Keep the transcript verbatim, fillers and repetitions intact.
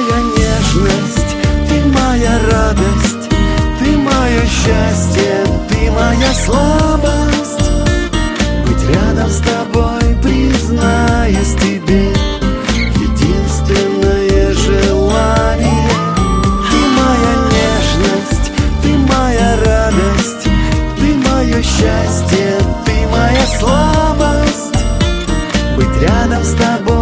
моя нежность, ты моя радость, ты мое счастье, ты моя слабость. Быть рядом с тобой, признаюсь тебе, единственное желание. Ты моя нежность, ты моя радость, ты мое счастье, ты моя слабость. Быть рядом с тобой.